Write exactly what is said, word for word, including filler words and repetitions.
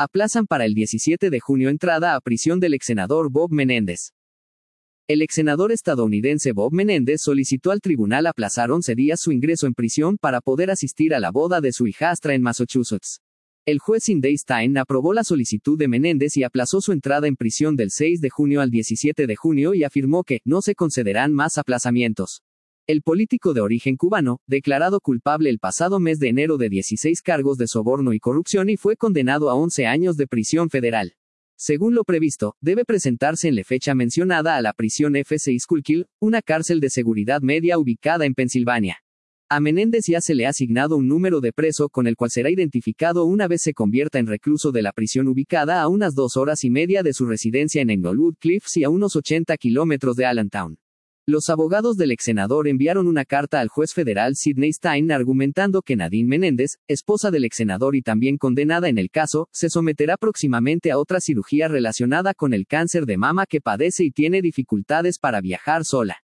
Aplazan para el diecisiete de junio entrada a prisión del exsenador Bob Menéndez. El exsenador estadounidense Bob Menéndez solicitó al tribunal aplazar once días su ingreso en prisión para poder asistir a la boda de su hijastra en Massachusetts. El juez Cindy Stein aprobó la solicitud de Menéndez y aplazó su entrada en prisión del seis de junio al diecisiete de junio y afirmó que no se concederán más aplazamientos. El político de origen cubano, declarado culpable el pasado mes de enero de dieciséis cargos de soborno y corrupción y fue condenado a once años de prisión federal. Según lo previsto, debe presentarse en la fecha mencionada a la prisión F seis Schuylkill, una cárcel de seguridad media ubicada en Pensilvania. A Menéndez ya se le ha asignado un número de preso con el cual será identificado una vez se convierta en recluso de la prisión ubicada a unas dos horas y media de su residencia en Englewood Cliffs y a unos ochenta kilómetros de Allentown. Los abogados del exsenador enviaron una carta al juez federal Sidney Stein argumentando que Nadine Menéndez, esposa del exsenador y también condenada en el caso, se someterá próximamente a otra cirugía relacionada con el cáncer de mama que padece y tiene dificultades para viajar sola.